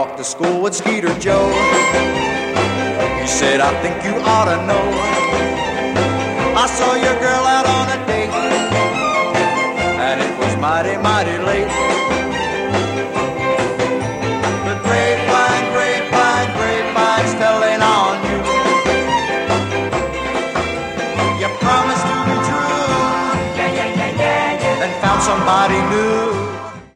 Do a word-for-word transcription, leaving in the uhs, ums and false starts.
walked to school with Skeeter Joe. He said, I think you ought to know, I saw your girl out on a date, and it was mighty, mighty late. The grapevine, grapevine, grapevine's telling on you. You promised to be true, yeah, yeah, yeah, yeah, yeah. Then found somebody new.